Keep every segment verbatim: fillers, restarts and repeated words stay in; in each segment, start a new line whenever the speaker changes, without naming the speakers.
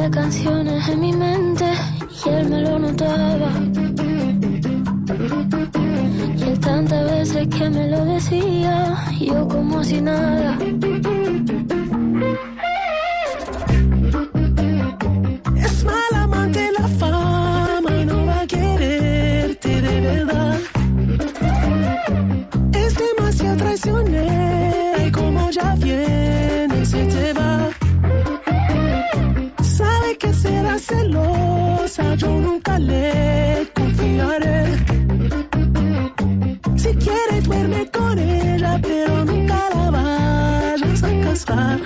de canciones en mi mente y él me lo notaba. Y él tantas veces que me lo decía, yo como si nada.
Es mal amante la fama y no va a quererte de verdad. Es demasiado traicionera y como ya viene se te va. Sabe que será celosa, yo nunca le confiaré. Si quiere duerme con ella, pero nunca la vayas a casar.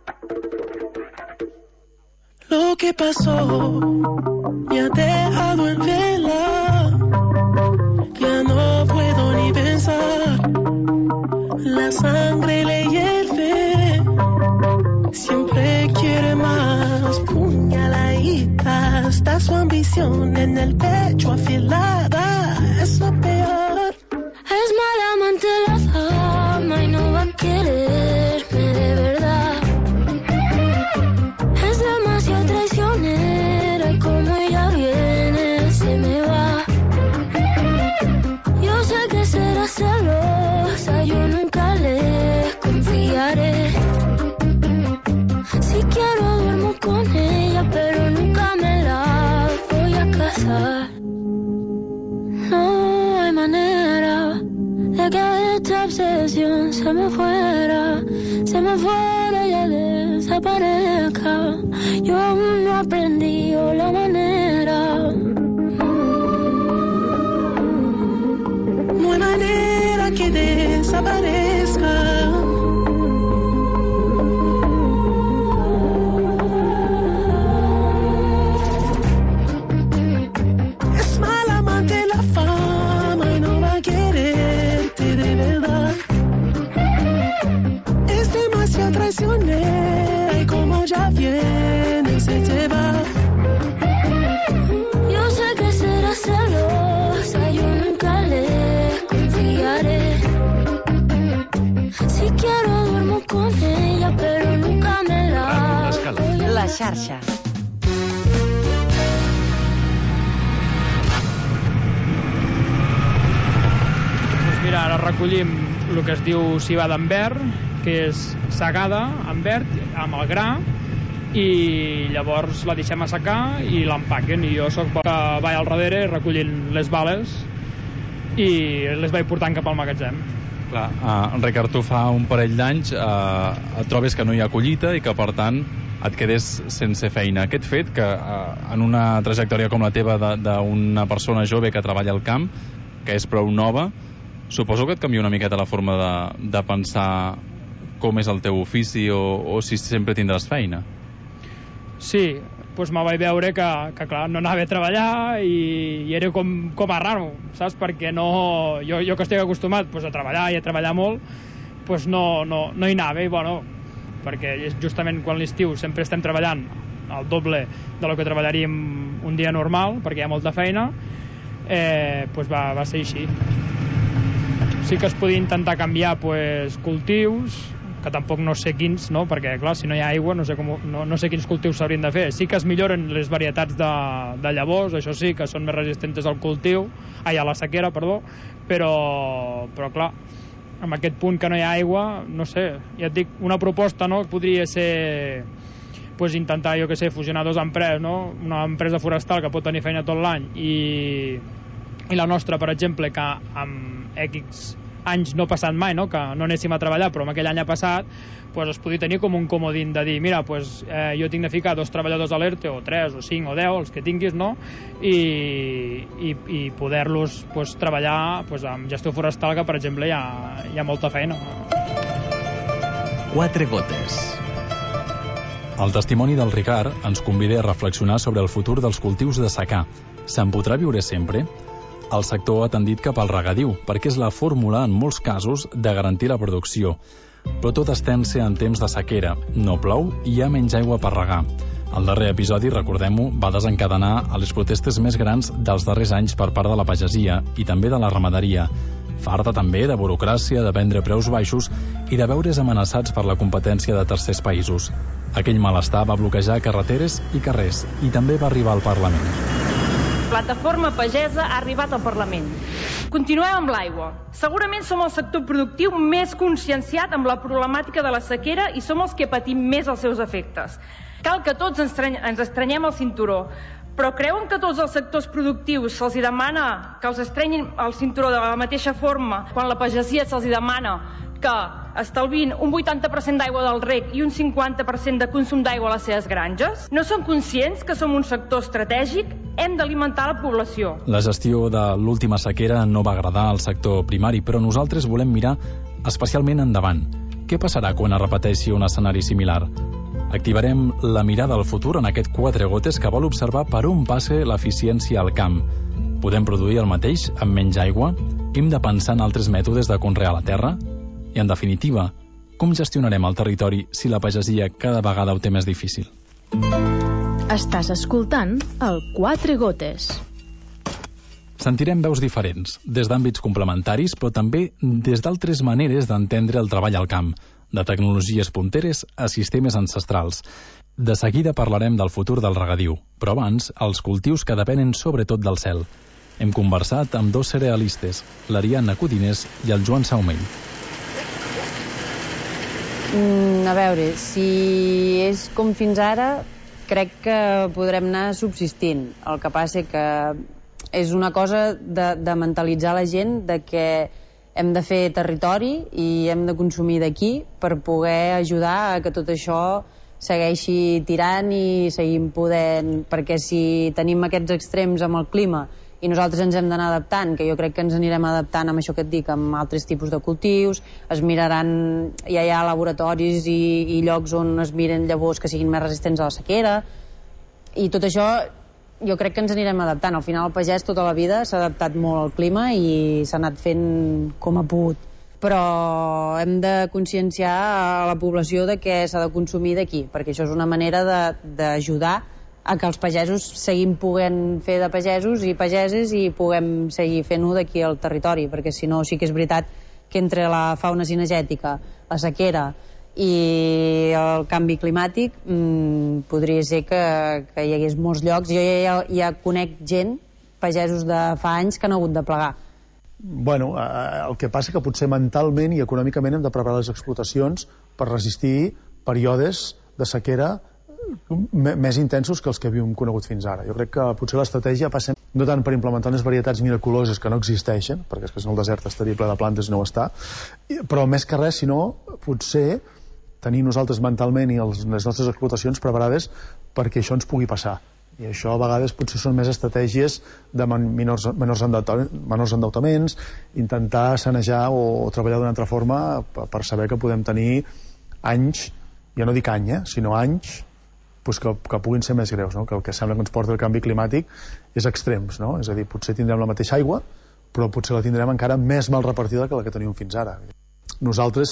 Lo que pasó me ha dejado en vela. Ya no puedo ni pensar. La sangre le hierve. Siempre quiere más. Puñaladita. Está su ambición en el pecho afilada. Es lo peor.
Es mala amante la fama y no va a quererme de verdad. Es demasiado traicionera y como ella viene se me va. Yo sé que será celosa, yo nunca le confiaré. Si quiero duermo con ella, pero nunca me la voy a casar. No hay manera de que esta obsesión se me fuera, se me fuera y ya desaparezca. Yo aún no he aprendido la manera.
No hay manera que desaparezca. Es mal amante la fama y no va a quererte de verdad. Es demasiado traicionera y como ya viene se te va.
Yo sé que será celosa, yo nunca le confiaré. Si quiero duermo con ella, pero nunca me la voy a
La
casar.
xarxa.
Doncs mira, ara recollim el que es diu civada en verd, que és segada en verd amb el gra, i llavors la deixem assecar i l'empaquen, i jo soc que vaig al darrere recollint les bales i les vaig portant cap al magatzem.
Clar, uh, Ricard, tu fa un parell d'anys uh, et trobes que no hi ha collita i que per tant et quedes sense feina. Aquest fet que uh, en una trajectòria com la teva d'una persona jove que treballa al camp, que és prou nova, suposo que et canvia una miqueta la forma de, de pensar com és el teu ofici o, o si sempre tindràs feina.
Sí, doncs me vaig veure que, que clar, no anava a treballar i, i era com, com a raro, saps? Perquè no, jo, jo que estic acostumat pues, a treballar i a treballar molt, pues no, no, no hi anava, i bueno, perquè justament quan l'estiu sempre estem treballant el doble de lo que treballaríem un dia normal, perquè hi ha molta feina, eh, pues va, va ser així. Sí que es podia intentar canviar pues, cultius, que tampoc no sé quins, no? Perquè clar, si no hi ha aigua no sé, com, no, no sé quins cultius s'haurien de fer. Sí que es milloren les varietats de, de llavors, això sí, que són més resistents al cultiu, ai, a la sequera, perdó, però, però clar, amb aquest punt que no hi ha aigua, no sé, ja et dic, una proposta, no?, podria ser pues, intentar, jo que sé, fusionar dos empreses, no? Una empresa forestal que pot tenir feina tot l'any i, i la nostra, per exemple, que amb X anys no ha passat mai, no? Que no anéssim a treballar, però en aquell any ha passat, pues es podia tenir com un comodín de dir, mira, pues, eh, jo tinc de ficar dos treballadors a l'ERTE, o tres, o cinc, o deu, els que tinguis, no? I, i, i poder-los pues, treballar pues, amb gestió forestal, que per exemple hi ha, hi ha molta feina.
Quatre gotes.
El testimoni del Ricard ens convida a reflexionar sobre el futur dels cultius de secà. Se'n podrà viure sempre? El sector ha tendit cap al regadiu, perquè és la fórmula, en molts casos, de garantir la producció. Però tot es tensa en temps de sequera. No plou i hi ha menys aigua per regar. El darrer episodi, recordem-ho, va desencadenar a les protestes més grans dels darrers anys per part de la pagesia i també de la ramaderia. Farta també de burocràcia, de vendre preus baixos i de veure's amenaçats per la competència de tercers països. Aquell malestar va bloquejar carreteres i carrers i també va arribar al Parlament.
Plataforma Pagesa ha arribat al Parlament. Continuem amb l'aigua. Segurament som el sector productiu més conscienciat amb la problemàtica de la sequera i som els que patim més els seus efectes. Cal que tots ens, ens estrenyem el cinturó. Però creuen que tots els sectors productius se'ls demana que els estrenyin el cinturó de la mateixa forma quan la pagesia se'ls demana que estalvin un vuitanta per cent d'aigua del reg i un cinquanta per cent de consum d'aigua a les seves granges? No són conscients que som un sector estratègic? Hem d'alimentar la població.
La gestió de l'última sequera no va agradar al sector primari, però nosaltres volem mirar especialment endavant. Què passarà quan es repeteixi un escenari similar? Activarem la mirada al futur en aquest Quatre Gotes que vol observar per on passa l'eficiència al camp. Podem produir el mateix amb menys aigua? Hem de pensar en altres mètodes de conrear la terra? I, en definitiva, com gestionarem el territori si la pagesia cada vegada ho té més difícil?
Estàs escoltant el Quatre Gotes.
Sentirem veus diferents, des d'àmbits complementaris, però també des d'altres maneres d'entendre el treball al camp, de tecnologies punteres a sistemes ancestrals. De seguida parlarem del futur del regadiu, però abans, els cultius que depenen sobretot del cel. Hem conversat amb dos cerealistes, l'Ariadna Codinés i el Joan Saumell.
Mm, a veure, si és com fins ara, crec que podrem anar subsistint. El que passa que és una cosa de, de mentalitzar la gent de que hem de fer territori i hem de consumir d'aquí per poder ajudar a que tot això segueixi tirant i seguim podent, perquè si tenim aquests extrems amb el clima i nosaltres ens hem d'anar adaptant, que jo crec que ens anirem adaptant amb això que et dic, amb altres tipus de cultius, es miraran, ja hi ha laboratoris i, i llocs on es miren llavors que siguin més resistents a la sequera, i tot això jo crec que ens anirem adaptant. Al final el pagès tota la vida s'ha adaptat molt al clima i s'ha anat fent com ha pogut. Però hem de conscienciar a la població de que s'ha de consumir d'aquí, perquè això és una manera d'ajudar a que els pagesos seguim podent fer de pagesos i pageses i puguem seguir fent-ho d'aquí al territori, perquè si no sí que és veritat que entre la fauna cinegètica, la sequera i el canvi climàtic mmm, podria ser que, que hi hagués molts llocs. Jo ja, ja conec gent, pagesos de fa anys, que han hagut de plegar.
Bueno, eh, el que passa que potser mentalment i econòmicament hem de preparar les explotacions per resistir períodes de sequera més intensos que els que havíem conegut fins ara. Jo crec que potser l'estratègia passa no tant per implementar unes varietats miraculoses que no existeixen, perquè és que si no el desert estaria ple de plantes i no ho està, però més que res, sinó potser tenir nosaltres mentalment i els, les nostres explotacions preparades perquè això ens pugui passar. I això a vegades potser són més estratègies de menors, menors, menors endeutaments, intentar sanejar o, o treballar d'una altra forma per, per saber que podem tenir anys, ja no dic any, eh, sinó anys pues que, que puguin ser més greus, no? Que el que sembla que ens porta el canvi climàtic és extrems, no? És a dir, potser tindrem la mateixa aigua, però potser la tindrem encara més mal repartida que la que teníem fins ara. Nosaltres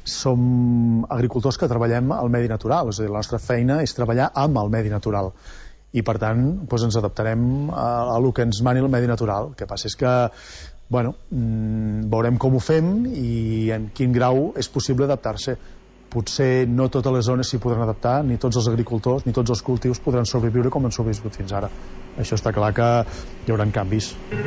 som agricultors que treballem al medi natural, és a dir, la nostra feina és treballar amb el medi natural i per tant doncs ens adaptarem a, a el que ens mani el medi natural. El que passa és que bueno, mmm, veurem com ho fem i en quin grau és possible adaptar-se. Potser no totes les zones s'hi podran adaptar, ni tots els agricultors, ni tots els cultius podran sobreviure com han sobreviscut fins ara. Això està clar que hi haurà canvis.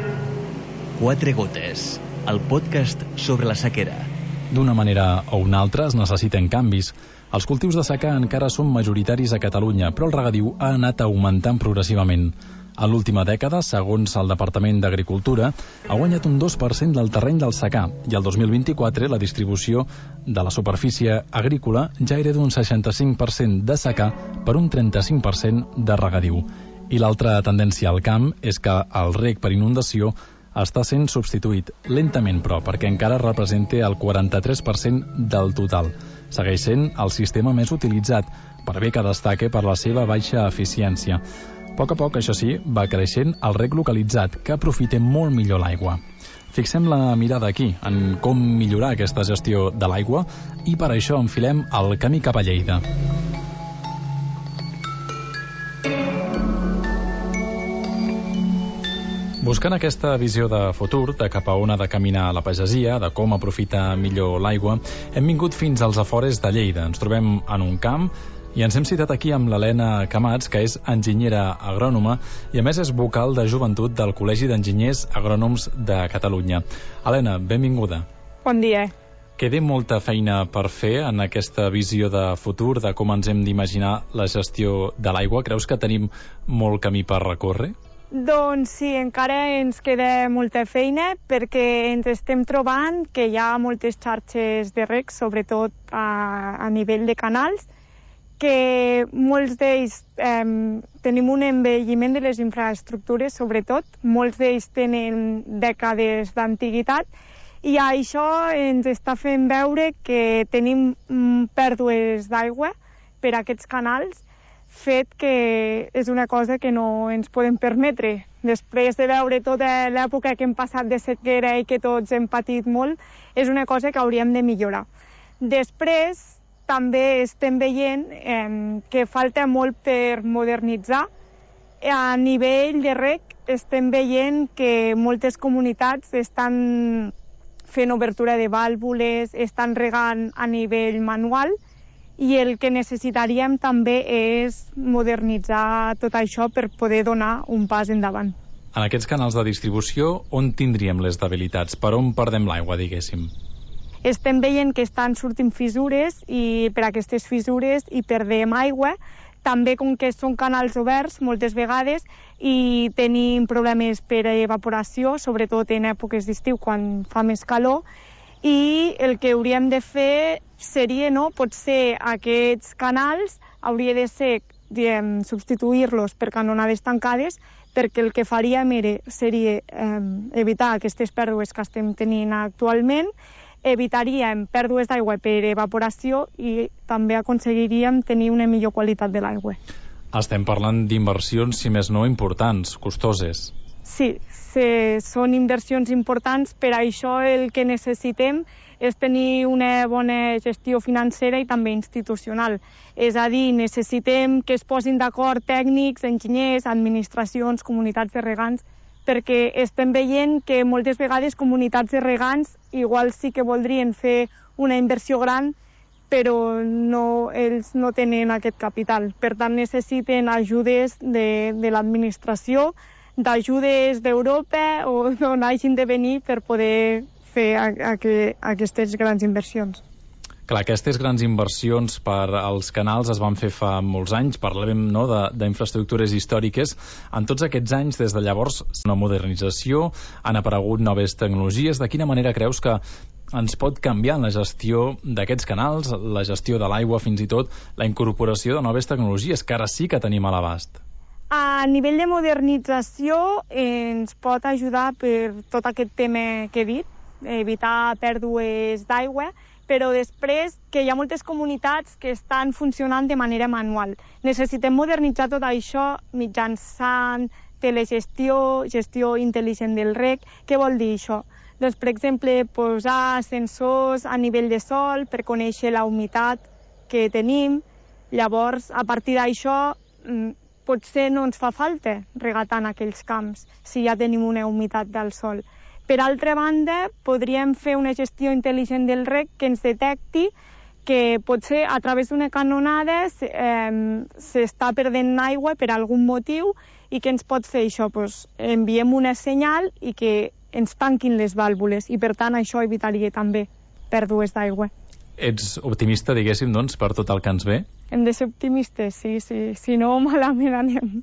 Quatre Gotes, el podcast sobre la sequera.
D'una manera o una altra es necessiten canvis. Els cultius de secà encara són majoritaris a Catalunya, però el regadiu ha anat augmentant progressivament. En l'última dècada, segons el Departament d'Agricultura, ha guanyat un dos per cent del terreny del secà i el dos mil vint-i-quatre la distribució de la superfície agrícola ja era d'un seixanta-cinc per cent de secà per un trenta-cinc per cent de regadiu. I l'altra tendència al camp és que el reg per inundació està sent substituït, lentament però, perquè encara representa el quaranta-tres per cent del total. Segueix sent el sistema més utilitzat, per bé que destaca per la seva baixa eficiència. A poc a poc, això sí, va creixent el reg localitzat, que aprofita molt millor l'aigua. Fixem la mirada aquí, en com millorar aquesta gestió de l'aigua, i per això enfilem el camí cap a Lleida. Buscant aquesta visió de futur, de cap a on ha de caminar la pagesia, de com aprofitar millor l'aigua, hem vingut fins als afores de Lleida. Ens trobem en un camp i ens hem citat aquí amb l'Helena Camats, que és enginyera agrònoma i a més és vocal de joventut del Col·legi d'Enginyers Agrònoms de Catalunya. Helena, benvinguda.
Bon dia.
Queda molta feina per fer en aquesta visió de futur, de com ens hem d'imaginar la gestió de l'aigua. Creus que tenim molt camí per recórrer?
Doncs sí, encara ens queda molta feina perquè ens estem trobant que hi ha moltes xarxes de reg, sobretot a, a nivell de canals, que molts d'ells eh, tenim un envelliment de les infraestructures, sobretot, molts d'ells tenen dècades d'antiguitat i això ens està fent veure que tenim mm, pèrdues d'aigua per a aquests canals, fet que és una cosa que no ens podem permetre. Després de veure tota l'època que hem passat de sequera i que tots hem patit molt, és una cosa que hauríem de millorar. Després, també estem veient eh, que falta molt per modernitzar. A nivell de reg estem veient que moltes comunitats estan fent obertura de vàlvules, estan regant a nivell manual, i el que necessitaríem també és modernitzar tot això per poder donar un pas endavant.
En aquests canals de distribució, on tindríem les debilitats? Per on perdem l'aigua, diguéssim?
Estem veient que estan sortint fissures i per aquestes fissures hi perdem aigua. També, com que són canals oberts moltes vegades i tenim problemes per evaporació, sobretot en èpoques d'estiu quan fa més calor, i el que hauríem de fer seria, no, potser aquests canals hauria de ser, diguem, substituir-los per canonades tancades, perquè el que faríem era, seria eh, evitar aquestes pèrdues que estem tenint actualment, evitaríem pèrdues d'aigua per evaporació i també aconseguiríem tenir una millor qualitat de l'aigua.
Estem parlant d'inversions, si més no, importants, costoses.
Sí, sí, són inversions importants, per això el que necessitem és tenir una bona gestió financera i també institucional. És a dir, necessitem que es posin d'acord tècnics, enginyers, administracions, comunitats de regants, perquè estem veient que moltes vegades comunitats de regants igual sí que voldrien fer una inversió gran, però no, ells no tenen aquest capital. Per tant, necessiten ajudes de, de l'administració, d'ajudes d'Europa o d'on hagin de venir per poder fer a, a, a aquestes grans inversions.
Clar, aquestes grans inversions per als canals es van fer fa molts anys, parlem, no, d'infraestructures històriques. En tots aquests anys, des de llavors, una modernització, han aparegut noves tecnologies. De quina manera creus que ens pot canviar en la gestió d'aquests canals, la gestió de l'aigua, fins i tot la incorporació de noves tecnologies, que ara sí que tenim a l'abast?
A nivell de modernització ens pot ajudar per tot aquest tema que he dit, evitar pèrdues d'aigua, però després que hi ha moltes comunitats que estan funcionant de manera manual. Necessitem modernitzar tot això mitjançant telegestió, gestió intel·ligent del reg. Què vol dir això? Doncs, per exemple, posar sensors a nivell de sòl per conèixer la humitat que tenim. Llavors, a partir d'això, potser no ens fa falta regar tant aquells camps si ja tenim una humitat del sòl. Per altra banda, podríem fer una gestió intel·ligent del reg que ens detecti que potser a través d'una canonada s'està eh, perdent aigua per algun motiu i que ens pot fer això? Pues, enviem una senyal i que ens tanquin les vàlvules i per tant això evitaria també pèrdues d'aigua.
Ets optimista, diguéssim, doncs, per tot el que ens ve?
Hem de ser optimistes, sí, sí. Si no, malament anem.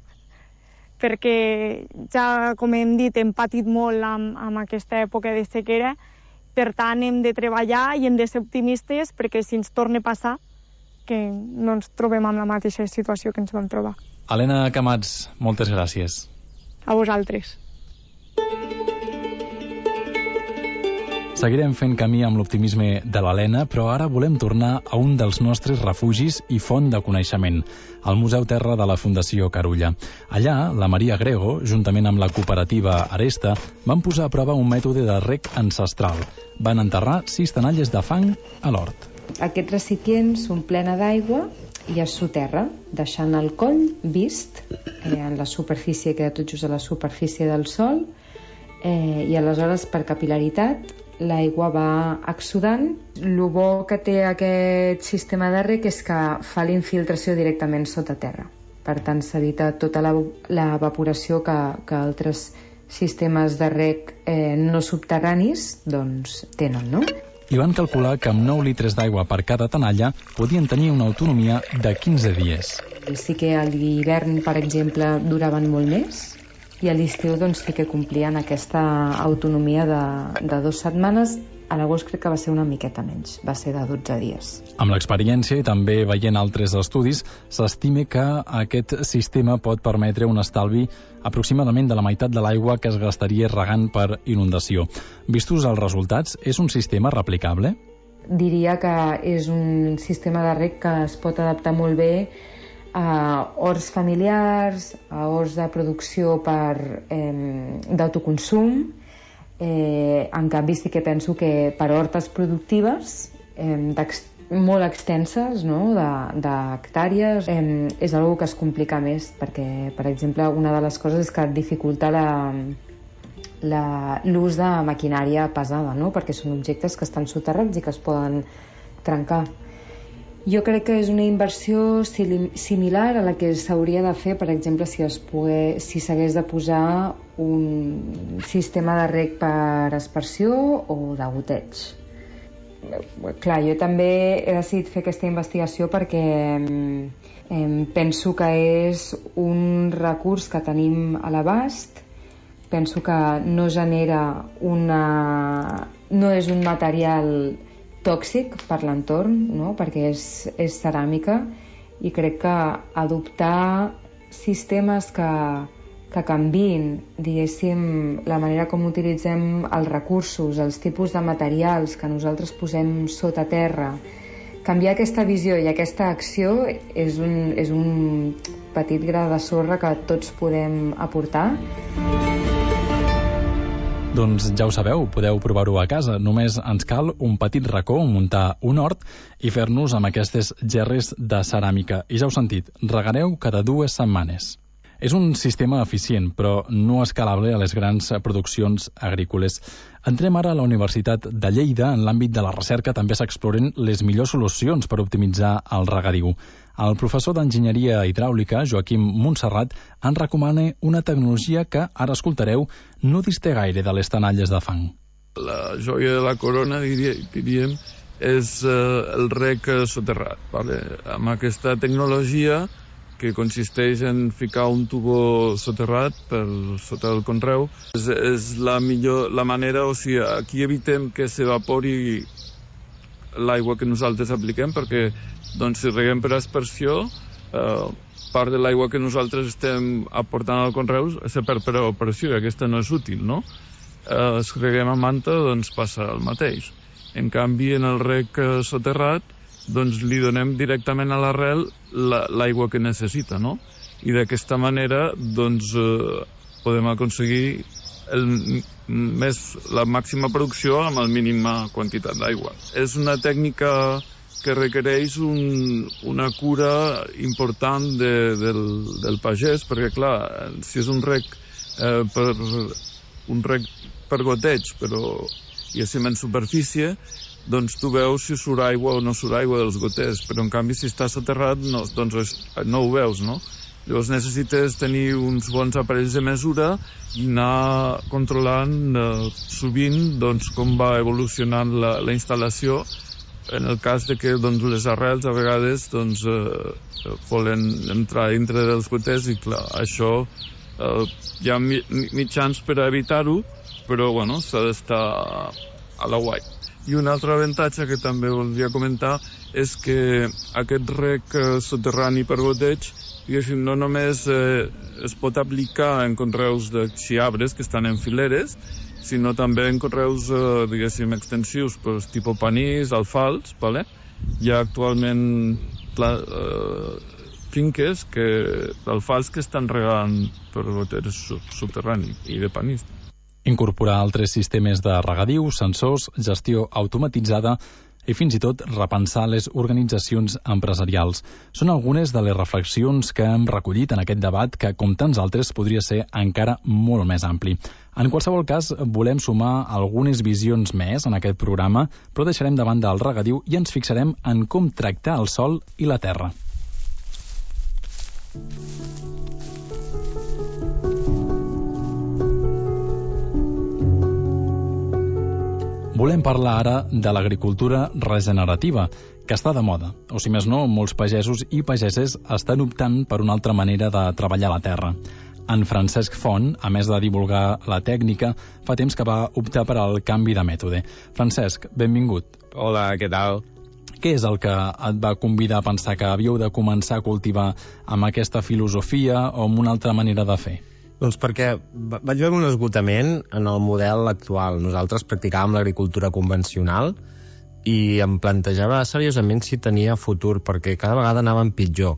Perquè ja, com hem dit, hem patit molt amb, amb aquesta època de sequera, per tant hem de treballar i hem de ser optimistes perquè si ens torna a passar que no ens trobem amb la mateixa situació que ens vam trobar.
Helena Camats, moltes gràcies.
A vosaltres.
Seguirem fent camí amb l'optimisme de l'Helena, però ara volem tornar a un dels nostres refugis i font de coneixement, el Museu Terra de la Fundació Carulla. Allà, la Maria Grego, juntament amb la cooperativa Aresta, van posar a prova un mètode de reg ancestral. Van enterrar sis tenalles de fang a l'hort.
Aquest recipient s'omplena d'aigua i es soterra, deixant el coll vist eh, en la superfície, queda tot just a la superfície del sòl, eh, i aleshores per capil·laritat l'aigua va exsudant. El bo que té aquest sistema de rec és que fa la infiltració directament sota terra. Per tant, s'evita tota l'evaporació que, que altres sistemes de rec eh, no subterranis doncs, tenen, no?
I van calcular que amb nou litres d'aigua per cada tenalla podien tenir una autonomia de quinze dies.
Sí que a l'hivern, per exemple, duraven molt més, i a l'estiu doncs, sí que complien aquesta autonomia de, de dues setmanes. A l'agost crec que va ser una miqueta menys, va ser de dotze dies.
Amb l'experiència i també veient altres estudis, s'estima que aquest sistema pot permetre un estalvi aproximadament de la meitat de l'aigua que es gastaria regant per inundació. Vistos els resultats, és un sistema replicable?
Diria que és un sistema de rec que es pot adaptar molt bé a horts familiars, a horts de producció per eh, d'autoconsum. Eh, en canvi sí que penso que per hortes productives eh, ex, molt extenses, no? d'hectàrees, eh, és una que es complica més, perquè, per exemple, una de les coses és que dificulta l'ús de maquinària pesada, no? Perquè són objectes que estan soterrats i que es poden trencar. Jo crec que és una inversió similar a la que s'hauria de fer, per exemple, si es pogués, si s'hagués de posar un sistema de rec per aspersió o de goteig. Clar, jo també he decidit fer aquesta investigació perquè eh, penso que és un recurs que tenim a l'abast, penso que no genera una... no és un material tòxic per l'entorn, no? Perquè és, és ceràmica, i crec que adoptar sistemes que, que canviïn, diguéssim, la manera com utilitzem els recursos, els tipus de materials que nosaltres posem sota terra, canviar aquesta visió i aquesta acció és un, és un petit gra de sorra que tots podem aportar.
Doncs ja ho sabeu, podeu provar-ho a casa. Només ens cal un petit racó, muntar un hort i fer-nos amb aquestes gerres de ceràmica. I ja heu sentit, regareu cada dues setmanes. És un sistema eficient, però no escalable a les grans produccions agrícoles. Entrem ara a la Universitat de Lleida. En l'àmbit de la recerca també s'exploren les millors solucions per optimitzar el regadiu. El professor d'Enginyeria Hidràulica, Joaquim Montserrat, en recomana una tecnologia que, ara escoltareu, no dista gaire de les tenalles de fang.
La joia de la corona, diríem, és eh, el rec soterrat. Vale? Amb aquesta tecnologia, que consisteix en ficar un tubo soterrat per sota del conreu, és, és la millor la manera, o sigui, aquí evitem que s'evapori l'aigua que nosaltres apliquem, perquè doncs, si reguem per aspersió, eh, part de l'aigua que nosaltres estem aportant al conreu se perd per evaporació, i aquesta no és útil, no? Eh, si reguem a manta, doncs passa el mateix. En canvi, en el rec soterrat, doncs li donem directament a l'arrel l'aigua que necessita, no? I d'aquesta manera doncs, eh, podem aconseguir el, més, la màxima producció amb la mínima quantitat d'aigua. És una tècnica que requereix un, una cura important de, del, del pagès, perquè clar, si és un rec eh, per un rec per goteig, però diguéssim en superfície, doncs tu veus si surt aigua o no surt aigua dels goters, però en canvi si està soterrat no, doncs no ho veus, no? Llavors necessites tenir uns bons aparells de mesura i anar controlant eh, sovint doncs, com va evolucionant la, la instal·lació, en el cas de que doncs, les arrels a vegades doncs, eh, volen entrar dintre dels goters i clar, això eh, hi ha mitjans per evitar-ho, però bueno, s'ha d'estar a la guai. I un altre avantatge que també voldria comentar és que aquest rec soterrani per goteig, diguéssim, no només eh, es pot aplicar en conreus de xiabres que estan en fileres, sinó també en conreus, eh, diguéssim, extensius, pues, tipus panís, alfals, vale? Hi ha actualment pla, eh, finques que, alfals que estan regant per goteig subterrani i de panís.
Incorporar altres sistemes de regadiu, sensors, gestió automatitzada i fins i tot repensar les organitzacions empresarials. Són algunes de les reflexions que hem recollit en aquest debat que, com tants altres, podria ser encara molt més ampli. En qualsevol cas, volem sumar algunes visions més en aquest programa, però deixarem de banda el regadiu i ens fixarem en com tractar el sòl i la terra. Volem parlar ara de l'agricultura regenerativa, que està de moda. O si més no, molts pagesos i pageses estan optant per una altra manera de treballar la terra. En Francesc Font, a més de divulgar la tècnica, fa temps que va optar per al canvi de mètode. Francesc, benvingut.
Hola, què tal?
Què és el que et va convidar a pensar que havíeu de començar a cultivar amb aquesta filosofia o amb una altra manera de fer?
Doncs perquè vaig veure un esgotament en el model actual. Nosaltres practicàvem l'agricultura convencional i em plantejava seriosament si tenia futur, perquè cada vegada anàvem pitjor.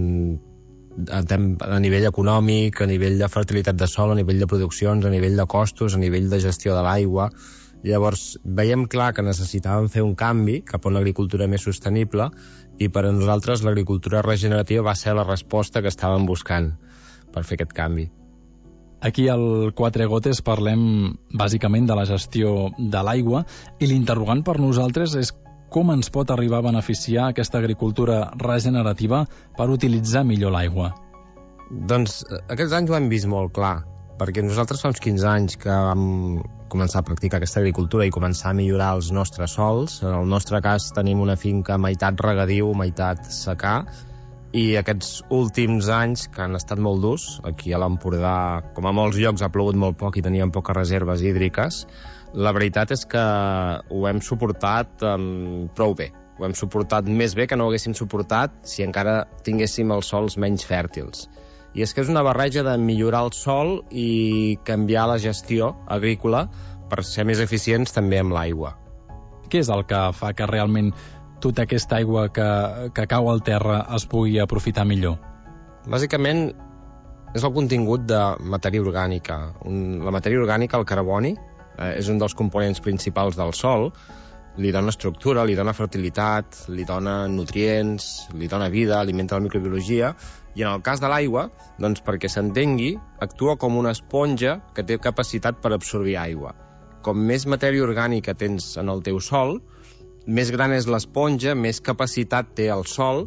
A nivell econòmic, a nivell de fertilitat de sòl, a nivell de produccions, a nivell de costos, a nivell de gestió de l'aigua. Llavors veiem clar que necessitàvem fer un canvi cap a una agricultura més sostenible i per a nosaltres l'agricultura regenerativa va ser la resposta que estàvem buscant per fer aquest canvi.
Aquí al Quatre Gotes parlem bàsicament de la gestió de l'aigua i l'interrogant per nosaltres és com ens pot arribar a beneficiar aquesta agricultura regenerativa per utilitzar millor l'aigua.
Doncs aquests anys ho hem vist molt clar, perquè nosaltres fa uns quinze anys que vam començar a practicar aquesta agricultura i començar a millorar els nostres sòls. En el nostre cas tenim una finca meitat regadiu, meitat secà, i aquests últims anys, que han estat molt durs, aquí a l'Empordà, com a molts llocs, ha plogut molt poc i teníem poques reserves hídriques, la veritat és que ho hem suportat um, prou bé. Ho hem suportat més bé que no ho haguéssim suportat si encara tinguéssim els sòls menys fèrtils. I és que és una barreja de millorar el sòl i canviar la gestió agrícola per ser més eficients també amb l'aigua.
Què és el que fa que realment tota aquesta aigua que, que cau al terra es pugui aprofitar millor?
Bàsicament és el contingut de matèria orgànica. Un, la matèria orgànica, el carboni, eh, és un dels components principals del sòl. Li dona estructura, li dona fertilitat, li dona nutrients, li dona vida, alimenta la microbiologia. I en el cas de l'aigua, doncs perquè s'entengui, actua com una esponja que té capacitat per absorbir aigua. Com més matèria orgànica tens en el teu sòl, més gran és l'esponja, més capacitat té el sòl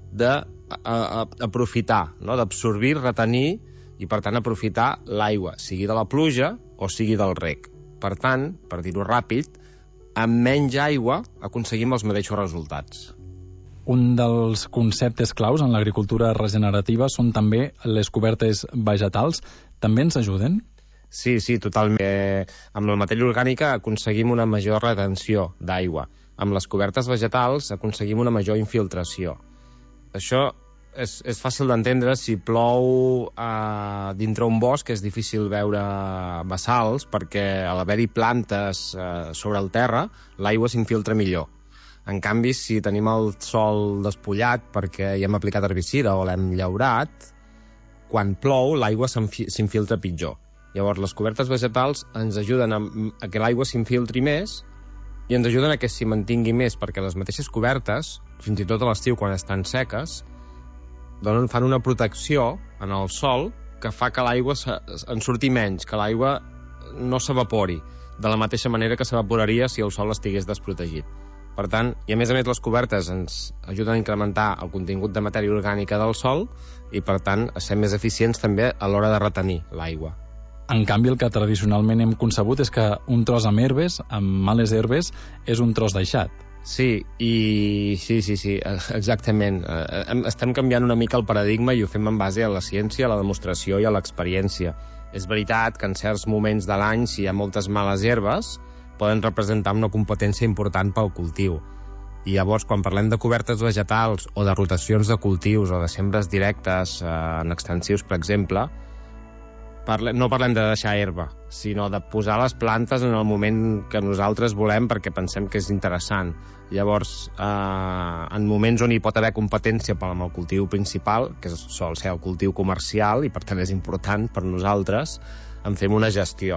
d'aprofitar, no? D'absorbir, retenir i, per tant, aprofitar l'aigua, sigui de la pluja o sigui del reg. Per tant, per dir-ho ràpid, amb menys aigua aconseguim els mateixos resultats.
Un dels conceptes claus en l'agricultura regenerativa són també les cobertes vegetals. També ens ajuden?
Sí, sí, totalment. Eh, amb la matèria orgànica aconseguim una major retenció d'aigua. Amb les cobertes vegetals aconseguim una major infiltració. Això és, és fàcil d'entendre. Si plou eh, dintre un bosc és difícil veure bassals perquè a l'haver-hi plantes eh, sobre el terra l'aigua s'infiltra millor. En canvi, si tenim el sòl despullat perquè hi hem aplicat herbicida o l'hem llaurat, quan plou l'aigua s'infiltra pitjor. Llavors les cobertes vegetals ens ajuden a, a que l'aigua s'infiltri més i ens ajuden a que s'hi mantingui més, perquè les mateixes cobertes, fins i tot a l'estiu quan estan seques, donen, fan una protecció en el sòl que fa que l'aigua en surti menys, que l'aigua no s'evapori, de la mateixa manera que s'evaporaria si el sòl estigués desprotegit. Per tant, i a més a més les cobertes ens ajuden a incrementar el contingut de matèria orgànica del sòl i per tant a ser més eficients també a l'hora de retenir l'aigua.
En canvi, el que tradicionalment hem concebut és que un tros amb herbes, amb males herbes, és un tros deixat.
Sí, i sí, sí, sí, exactament. Estem canviant una mica el paradigma i ho fem en base a la ciència, a la demostració i a l'experiència. És veritat que en certs moments de l'any, si hi ha moltes males herbes, poden representar una competència important pel cultiu. I llavors, quan parlem de cobertes vegetals o de rotacions de cultius o de sembres directes eh, en extensius, per exemple, parlem, no parlem de deixar herba, sinó de posar les plantes en el moment que nosaltres volem perquè pensem que és interessant. Llavors, eh, en moments on hi pot haver competència amb el cultiu principal, que sol ser el cultiu comercial i per tant és important per nosaltres, en fem una gestió.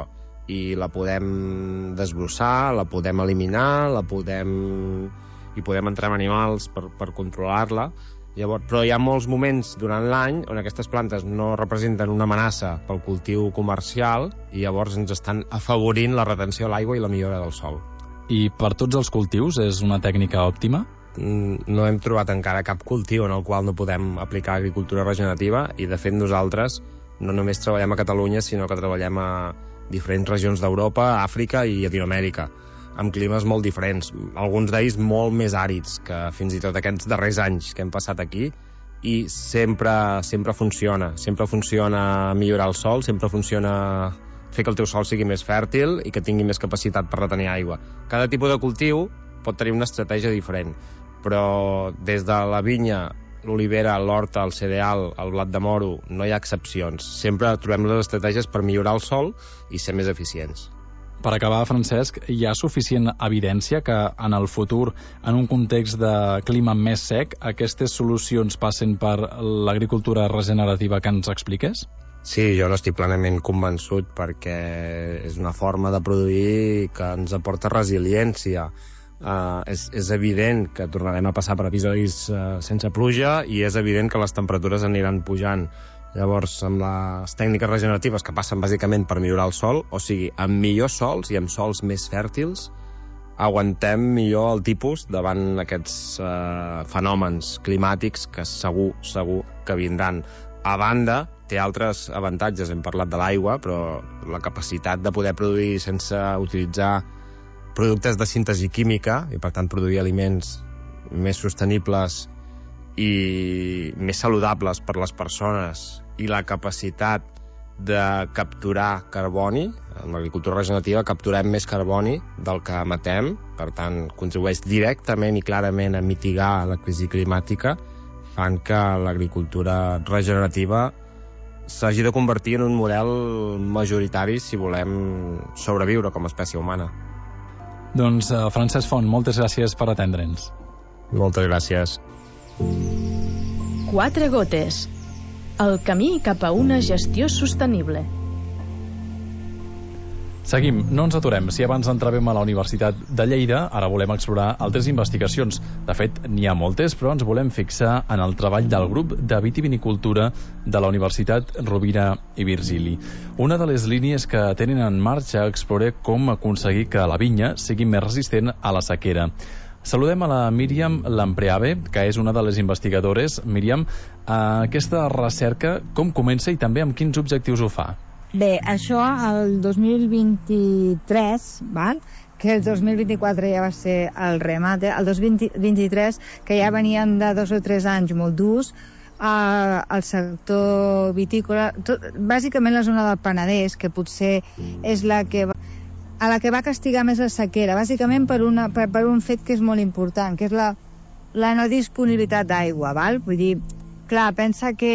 i la podem desbrossar, la podem eliminar, la podem... i podem entrar en animals per, per controlar-la. Llavors, però hi ha molts moments durant l'any on aquestes plantes no representen una amenaça pel cultiu comercial i llavors ens estan afavorint la retenció de l'aigua i la millora del sòl.
I per tots els cultius és una tècnica òptima?
No hem trobat encara cap cultiu en el qual no podem aplicar agricultura regenerativa i, de fet, nosaltres no només treballem a Catalunya, sinó que treballem a diferents regions d'Europa, Àfrica i Llatinoamèrica, amb climes molt diferents, alguns d'ells molt més àrids que fins i tot aquests darrers anys que hem passat aquí, i sempre, sempre funciona, sempre funciona millorar el sòl, sempre funciona fer que el teu sòl sigui més fèrtil i que tingui més capacitat per retenir aigua. Cada tipus de cultiu pot tenir una estratègia diferent, però des de la vinya, l'olivera, l'horta, el cereal, el blat de moro, no hi ha excepcions. Sempre trobem les estratègies per millorar el sòl i ser més eficients.
Per acabar, Francesc, hi ha suficient evidència que en el futur, en un context de clima més sec, aquestes solucions passen per l'agricultura regenerativa que ens expliques?
Sí, jo n'estic plenament convençut perquè és una forma de produir que ens aporta resiliència. Uh, és, és evident que tornarem a passar per episodis uh, sense pluja i és evident que les temperatures aniran pujant. Llavors, amb les tècniques regeneratives que passen bàsicament per millorar el sòl, o sigui, amb millors sòls i amb sòls més fèrtils, aguantem millor el tipus davant aquests eh, fenòmens climàtics que segur, segur que vindran. A banda, té altres avantatges, hem parlat de l'aigua, però la capacitat de poder produir sense utilitzar productes de síntesi química, i per tant produir aliments més sostenibles i més saludables per les persones, i la capacitat de capturar carboni. En l'agricultura regenerativa capturem més carboni del que emetem, per tant contribueix directament i clarament a mitigar la crisi climàtica, fan que l'agricultura regenerativa s'hagi de convertir en un model majoritari si volem sobreviure com a espècie humana.
Doncs uh, Francesc Font, moltes gràcies per atendre'ns.
Moltes gràcies.
Quatre gotes. El camí cap a una gestió sostenible.
Seguim, no ens aturem. Si abans entràvem a la Universitat de Lleida, ara volem explorar altres investigacions. De fet, n'hi ha moltes, però ens volem fixar en el treball del grup de vitivinicultura de la Universitat Rovira i Virgili. Una de les línies que tenen en marxa explora com aconseguir que la vinya sigui més resistent a la sequera. Saludem a la Míriam Lampreave, que és una de les investigadores. Míriam, aquesta recerca com comença i també amb quins objectius ho fa?
Bé, això el dos mil vint-i-tres, val? Que el dos mil vint-i-quatre ja va ser el remate, el dos mil vint-i-tres, que ja venien de dos o tres anys molt durs, eh, el sector vitícola, tot, bàsicament la zona del Penedès, que potser és la que va, a la que va castigar més la sequera, bàsicament per, una, per, per un fet que és molt important, que és la, la no disponibilitat d'aigua, val? Vull dir, clar, pensa que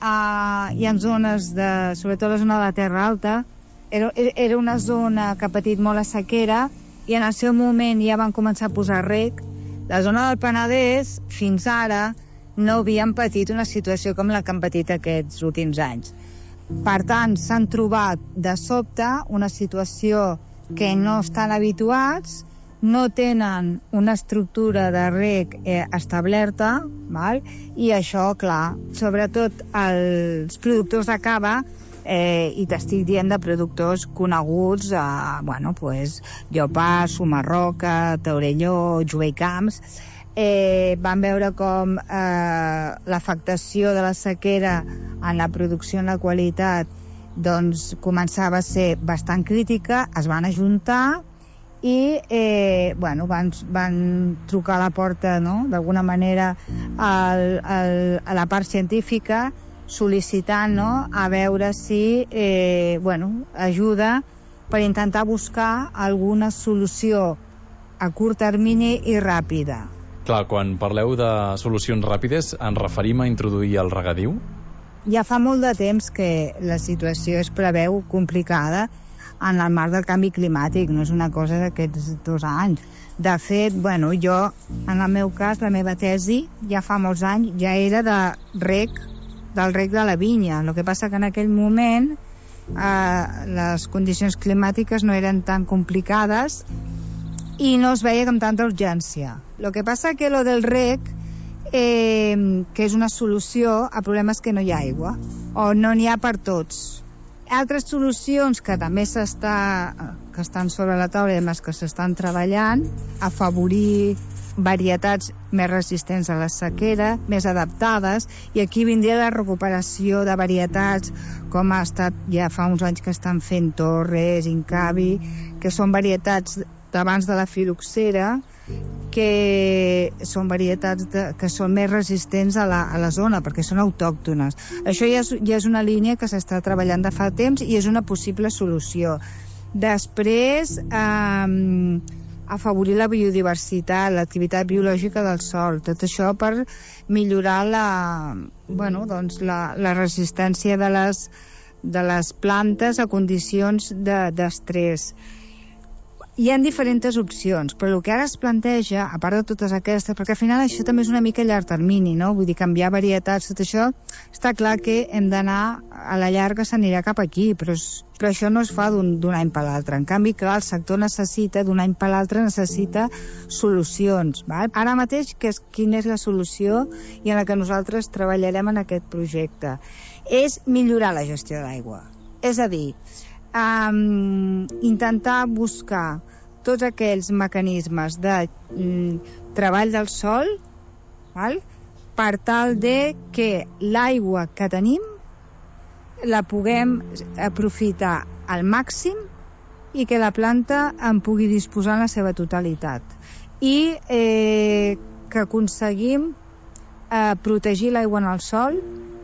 uh, hi ha zones, de, sobretot la zona de la Terra Alta, era, era una zona que ha patit molt la sequera i en el seu moment ja van començar a posar reg. La zona del Penedès, fins ara, no havien patit una situació com la que han patit aquests últims anys. Per tant, s'han trobat de sobte una situació que no estan habituats, no tenen una estructura de reg eh, establerta, val? I això, clar, sobretot els productors de cava, eh, i t'estic dient de productors coneguts, eh, bueno, pues, Llopart, Sumarroca, Taurelló, Jover Camps, eh, van veure com eh, l'afectació de la sequera en la producció i en la qualitat doncs començava a ser bastant crítica, es van ajuntar i eh, bueno, van, van trucar a la porta, no?, d'alguna manera al, al, a la part científica sol·licitant, no?, a veure si eh, bueno, ajuda per intentar buscar alguna solució a curt termini i ràpida.
Clar, quan parleu de solucions ràpides ens referim a introduir el regadiu?
Ja fa molt de temps que la situació es preveu complicada en el marc del canvi climàtic, no és una cosa d'aquests dos anys. De fet, bueno, jo, en el meu cas, la meva tesi, ja fa molts anys, ja era de reg, del reg de la vinya. El que passa que en aquell moment eh, les condicions climàtiques no eren tan complicades i no es veia amb tanta urgència. El que passa que lo del rec, eh, que és una solució a problemes que no hi ha aigua, o no n'hi ha per tots. Altres solucions que també s'està, que estan sobre la taula i además que s'estan treballant, afavorir varietats més resistents a la sequera, més adaptades, i aquí vindria la recuperació de varietats com ha estat ja fa uns anys que estan fent Torres, Incavi, que són varietats d'abans de la filoxera, que són varietats de, que són més resistents a la, a la zona perquè són autòctones. Això ja és, ja és una línia que s'està treballant de fa temps i és una possible solució. Després, eh, afavorir la biodiversitat, l'activitat biològica del sòl, tot això per millorar la, bueno, doncs la, la resistència de les, de les plantes a condicions de, d'estrès. Hi ha diferents opcions, però el que ara es planteja, a part de totes aquestes, perquè al final això també és una mica a llarg termini, no? Vull dir, canviar varietats, tot això, està clar que hem d'anar, a la llarga s'anirà cap aquí, però, és, però això no es fa d'un, d'un any per l'altre. En canvi, clar, el sector necessita, d'un any per l'altre, necessita solucions. Val? Ara mateix, que és, quina és la solució i en la que nosaltres treballarem en aquest projecte? És millorar la gestió de l'aigua. És a dir, Um, intentar buscar tots aquells mecanismes de um, treball del sòl, val? Per tal de que l'aigua que tenim la puguem aprofitar al màxim i que la planta en pugui disposar en la seva totalitat i eh, que aconseguim eh, protegir l'aigua en el sòl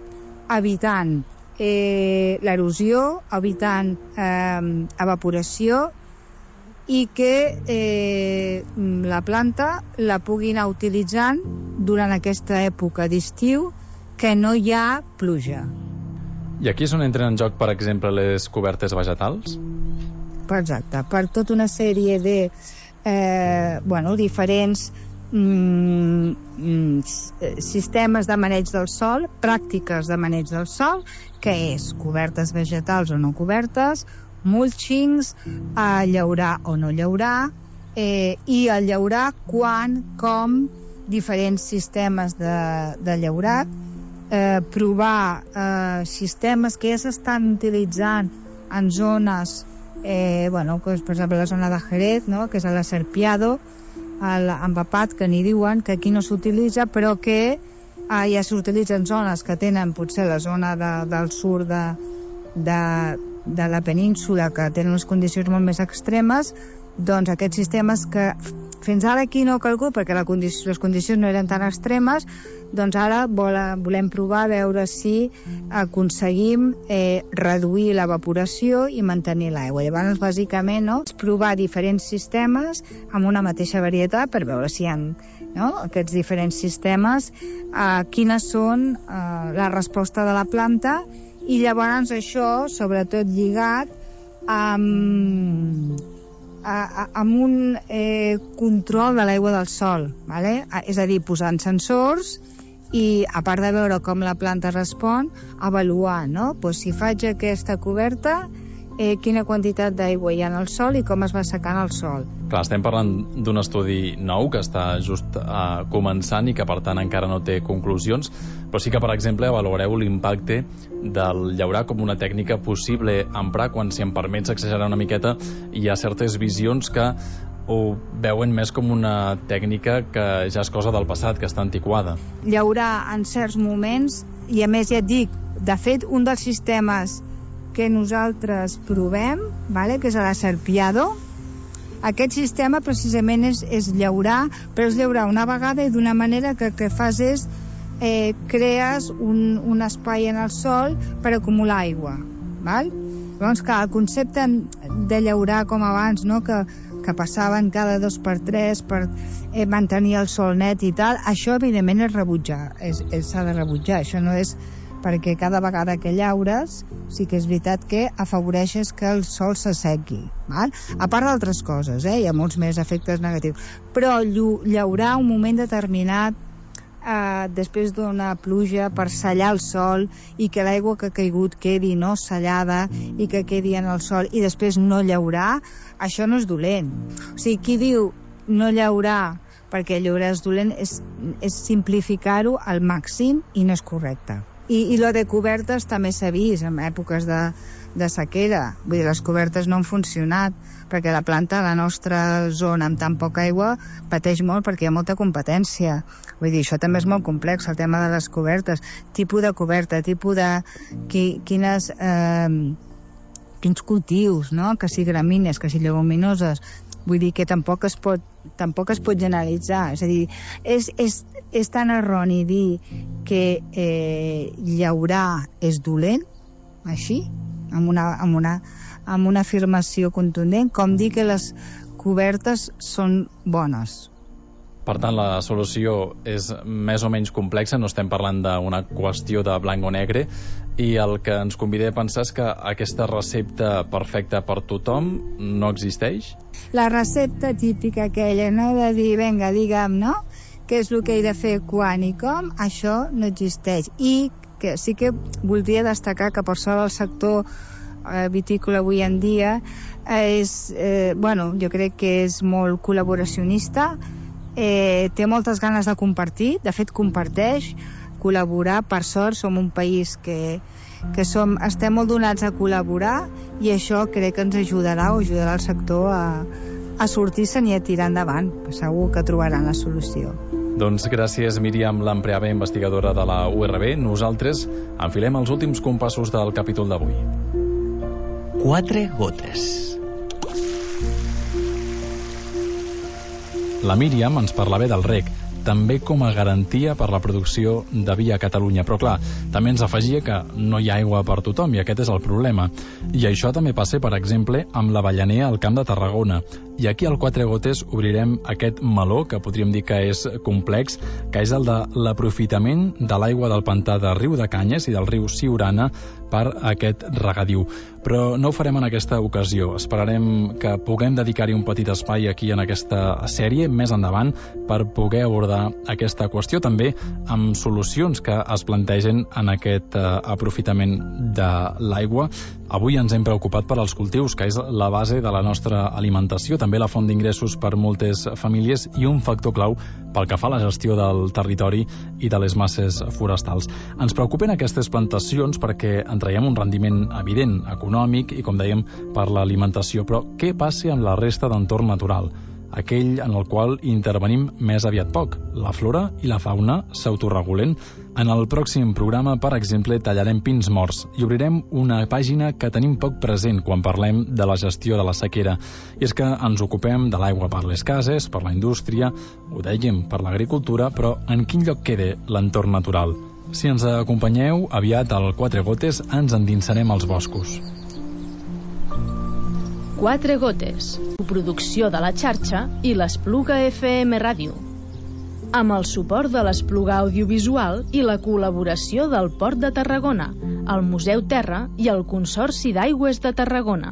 evitant Eh, l'erosió, evitant eh, evaporació i que eh, la planta la pugui anar utilitzant durant aquesta època d'estiu que no hi ha pluja.
I aquí és on entren en joc, per exemple, les cobertes vegetals?
Exacte, per tota una sèrie de eh, bueno, diferents Mm, mm, sistemes de maneig del sòl, pràctiques de maneig del sòl, que és cobertes vegetals o no cobertes, mulchings, a llaurar o no llaurar, eh, i a llaurar quan, com, diferents sistemes de, de llaurat, eh, provar eh, sistemes que ja s'estan utilitzant en zones, eh, bueno, que és, per exemple, la zona de Jerez, no?, que és a la Serpiado, l'empapat, que n'hi diuen, que aquí no s'utilitza, però que eh, ja s'utilitza en zones que tenen potser la zona de, del sud de, de, de la península, que tenen unes condicions molt més extremes. Doncs aquests sistemes que fins ara aquí no ha calgut perquè la condició, les condicions no eren tan extremes, doncs ara vol, volem provar a veure si aconseguim eh, reduir l'evaporació i mantenir l'aigua. Llavors, bàsicament, no, provar diferents sistemes amb una mateixa varietat per veure si hi ha, no, aquests diferents sistemes, eh, quines són eh, la resposta de la planta, i llavors això, sobretot lligat amb... A, a, amb un eh, control de l'aigua del sòl, vale? És a dir, posant sensors i, a part de veure com la planta respon, avaluar, no? Pues, si faig aquesta coberta, eh, quina quantitat d'aigua hi ha en el sòl i com es va secant el sòl.
Clar, estem parlant d'un estudi nou que està just uh, començant i que, per tant, encara no té conclusions, però sí que, per exemple, avaluareu l'impacte del llaurar com una tècnica possible emprar quan, si em permets exagerar una miqueta, hi ha certes visions que ho veuen més com una tècnica que ja és cosa del passat, que està antiquada.
Llaurar en certs moments, i a més ja et dic, de fet, un dels sistemes que nosaltres provem, vale, que és a la Serpiado, aquest sistema precisament és, és llaurar, però és llaurar una vegada i d'una manera que el que fas és eh, crees un, un espai en el sòl per acumular aigua, val? Llavors, clar, el concepte de llaurar com abans, no?, que, que passaven cada dos per tres per eh, mantenir el sòl net i tal, això evidentment és rebutjar, és, és, s'ha de rebutjar, això no és perquè cada vegada que llaures sí que és veritat que afavoreixes que el sòl s'assequi, val? A part d'altres coses, eh? Hi ha molts més efectes negatius, però llaurar un moment determinat eh, després d'una pluja per sellar el sòl i que l'aigua que ha caigut quedi no sellada i que quedi en el sòl i després no llaurar, això no és dolent. O sigui, qui diu no llaurar perquè llaurar és dolent és, és simplificar-ho al màxim i no és correcte. I, i lo de cobertes també s'ha vist en èpoques de, de sequera. Vull dir, les cobertes no han funcionat perquè la planta, la nostra zona amb tan poca aigua, pateix molt perquè hi ha molta competència. Vull dir, això també és molt complex, el tema de les cobertes. Tipus de coberta, tipus de... Qui, quines... Eh, quins cultius, no? Que si gramínies, que si lleguminoses. Vull dir que tampoc es pot, tampoc es pot generalitzar. És a dir, és, és, és tan erroni dir que eh, llaurar és dolent, així, amb una, amb, una, amb una afirmació contundent, com dir que les cobertes són bones.
Per tant, la solució és més o menys complexa, no estem parlant d'una qüestió de blanc o negre, i el que ens convida a pensar és que aquesta recepta perfecta per tothom no existeix?
La recepta típica aquella, no?, de dir, vinga, digue'm, no?, què és el que he de fer, quan i com, això no existeix. I que sí que voldria destacar que per sort el sector eh, vitícola avui en dia és, eh, bueno, jo crec que és molt col·laboracionista, eh, té moltes ganes de compartir, de fet comparteix, col·laborar, per sort som un país que, que som, estem molt donats a col·laborar i això crec que ens ajudarà o ajudarà el sector a, a sortir-se'n i a tirar endavant. Segur que trobaran la solució.
Doncs gràcies, Míriam Lampreave, investigadora de la U R B. Nosaltres enfilem els últims compassos del capítol d'avui.
Quatre gotes.
La Míriam ens parlava del rec, també com a garantia per la producció de vi a Catalunya. Però clar, també ens afegia que no hi ha aigua per tothom i aquest és el problema. I això també passa, per exemple, amb l'avellaner al Camp de Tarragona. I aquí al Quatre Gotes obrirem aquest meló, que podríem dir que és complex, que és el de l'aprofitament de l'aigua del pantà de Riu de Canyes i del riu Siurana per aquest regadiu. Però no ho farem en aquesta ocasió. Esperarem que puguem dedicar-hi un petit espai aquí en aquesta sèrie més endavant per poder abordar aquesta qüestió, també amb solucions que es plantegen en aquest eh, aprofitament de l'aigua. Avui ens hem preocupat per als cultius, que és la base de la nostra alimentació, també la font d'ingressos per moltes famílies i un factor clau pel que fa a la gestió del territori i de les masses forestals. Ens preocupen aquestes plantacions perquè en traiem un rendiment evident, econòmic i, com dèiem, per l'alimentació. Però què passa amb la resta d'entorn natural? Aquell en el qual intervenim més aviat poc, la flora i la fauna s'autoregulen. En el pròxim programa, per exemple, tallarem pins morts i obrirem una pàgina que tenim poc present quan parlem de la gestió de la sequera. I és que ens ocupem de l'aigua per les cases, per la indústria, ho dèiem, per l'agricultura, però en quin lloc queda l'entorn natural? Si ens acompanyeu, aviat al Quatre Gotes ens endinsarem als boscos.
Quatre Gotes, producció de la xarxa i l'Espluga F M Ràdio, amb el suport de l'Espluga Audiovisual i la col·laboració del Port de Tarragona, el Museu Terra i el Consorci d'Aigües de Tarragona.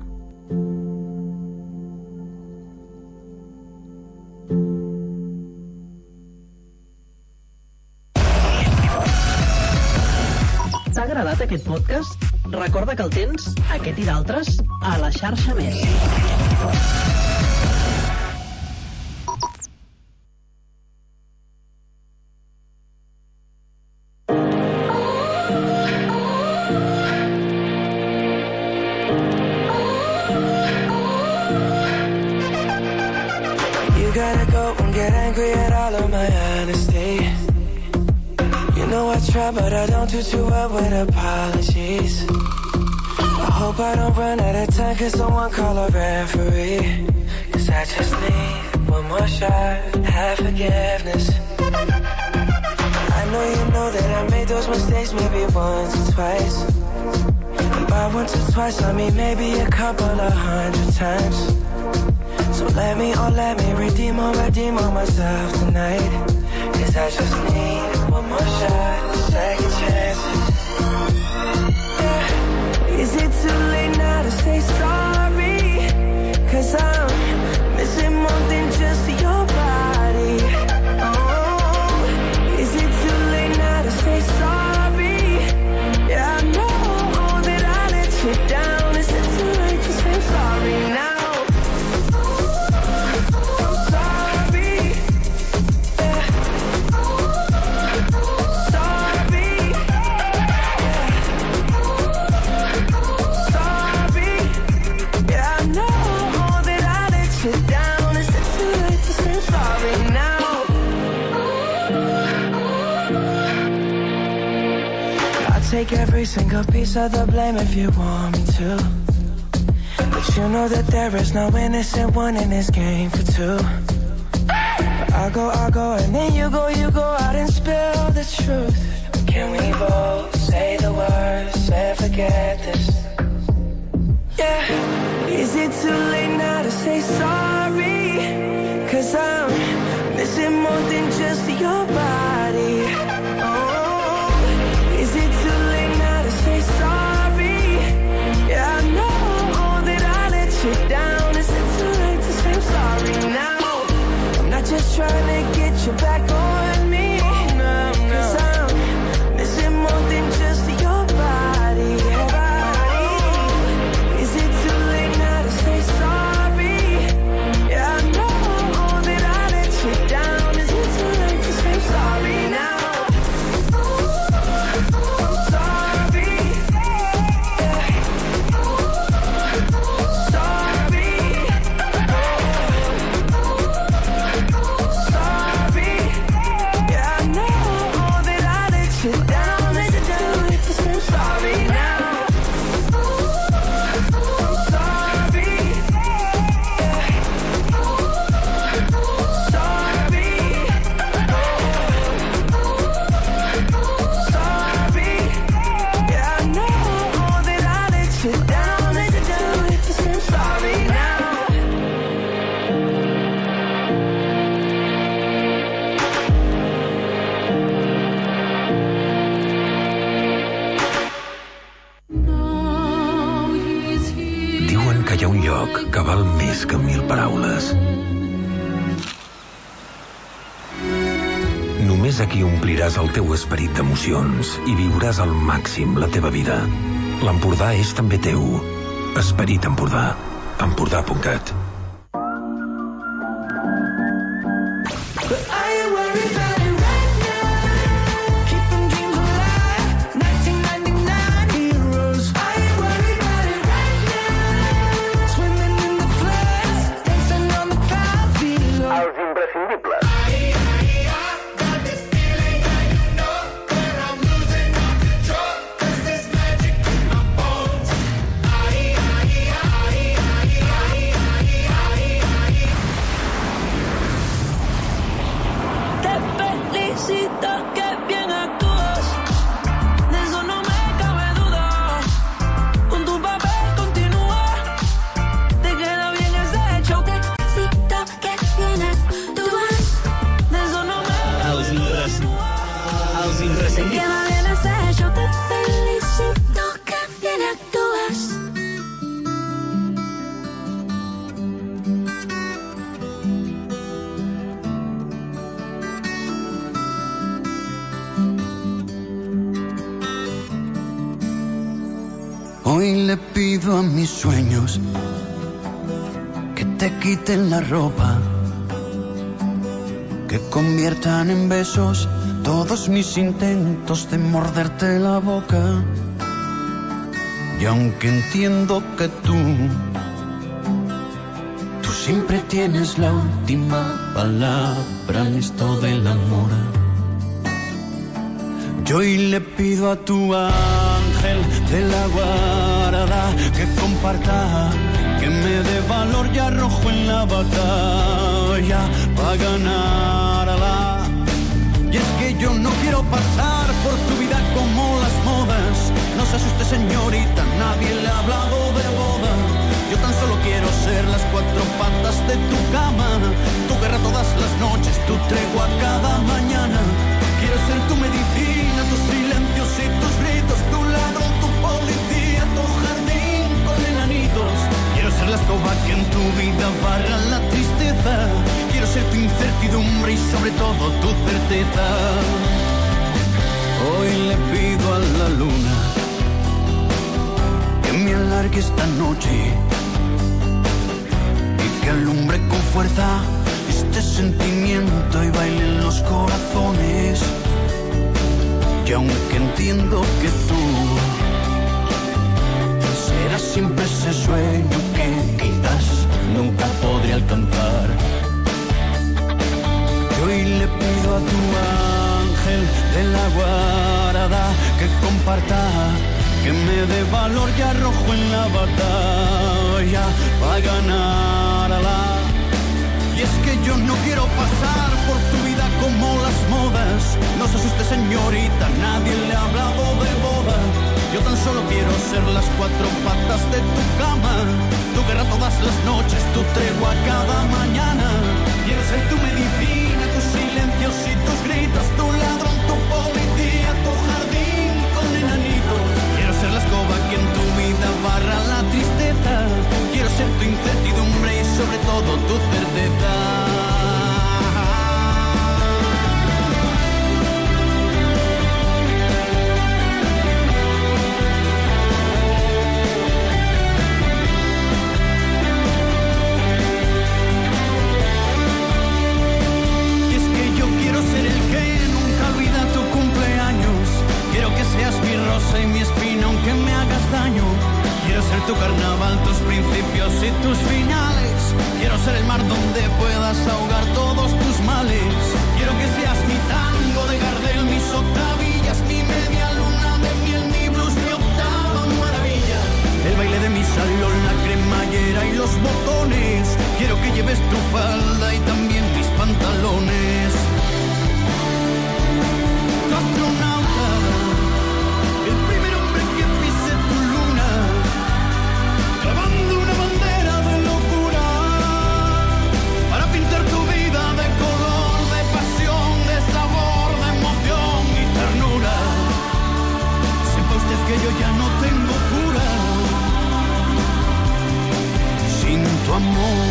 T'ha agradat aquest podcast? Recorda que el tens, aquest i d'altres, a la xarxa Més.
You gotta go and get angry at all of my honesty. You know I try, but I don't do too well with apologies. I hope I don't run out of time, cause someone call a referee. Cause I just need one more shot, have forgiveness. I know you know that I made those mistakes maybe once or twice. And by once or twice I mean maybe a couple of hundred times. So let me, oh let me redeem or redeem on myself tonight. Cause I just need one more shot, second chances. Yeah. Is it too late now to say sorry? Cause I'm missing more than just your body. Oh, is it too take every single piece of the blame if you want me to. But you know that there is no innocent one in this game for two. But I go, I go, and then you go, you go out and spill the truth. Can we both say the words and forget this? Yeah. Is it too late now to say sorry? Cause I'm missing more than just your body. Oh, is it too late now to say sorry? Yeah, I know that I let you down. Is it too late to say I'm sorry now? I'm not just trying to get you back on me. No, no. Cause I'm missing more than just your body. Is it too late now to say sorry? Yeah, I know that I let you down. Is it too late to say sorry now?
Hi ha un lloc que val més que mil paraules. Només aquí ompliràs el teu esperit d'emocions i viuràs al màxim la teva vida. L'Empordà és també teu. Esperit Empordà. Empordà punt cat.
Hoy le pido a mis sueños que te quiten la ropa, que conviertan en besos todos mis intentos de morderte la boca. Y aunque entiendo que tú, tú siempre tienes la última palabra en esto del amor, yo hoy le pido a tu ángel de la guarda que comparta, que me dé valor y arrojo en la batalla para ganarla. Y es que yo no quiero pasar por tu vida como las modas. No se asuste, señorita, nadie le ha hablado de boda. Yo tan solo quiero ser las cuatro patas de tu cama, tu guerra todas las noches, tu tregua cada mañana. Quiero ser tu medicina, tus silencios y tus gritos, tu ladrón, tu policía, tu jardín con enanitos. Quiero ser la escoba que en tu vida barra la tristeza. Quiero ser tu incertidumbre y sobre todo tu certeza. Hoy le pido a la luna que me alargue esta noche y que alumbre con fuerza este sentimiento y bailen los corazones. Y aunque entiendo que tú serás siempre ese sueño que quizás nunca podré alcanzar, yo hoy le pido a tu ángel de la guarda que comparta compartir, que me dé valor y arrojo en la batalla para ganarla. Y es que yo no quiero pasar por tu vida como las modas. No se asuste, señorita, nadie le ha hablado de boda. Yo tan solo quiero ser las cuatro patas de tu cama, tu guerra todas las noches, tu tregua cada mañana. Quiero ser tu medicina, tus silencios y tus gritos, tu ladrón, tu policía, tu jardín con enanitos. Quiero ser la escoba que en tu vida barra la tristeza. Quiero ser tu incertidumbre y sobre todo tu certeza. Y mi espina aunque me hagas daño. Quiero ser tu carnaval, tus principios y tus finales. Quiero ser el mar donde puedas ahogar todos tus males. Quiero que seas mi tango de Gardel, mis octavillas, mi media luna de miel, mi blues, mi octava maravilla. El baile de mi salón, la cremallera y los botones. Quiero que lleves tu falda y también mis pantalones. Tu astronauta, el primer hombre que pise tu luna, clavando una bandera de locura, para pintar tu vida de color, de pasión, de sabor, de emoción y ternura. Sepa usted que yo ya no tengo cura sin tu amor.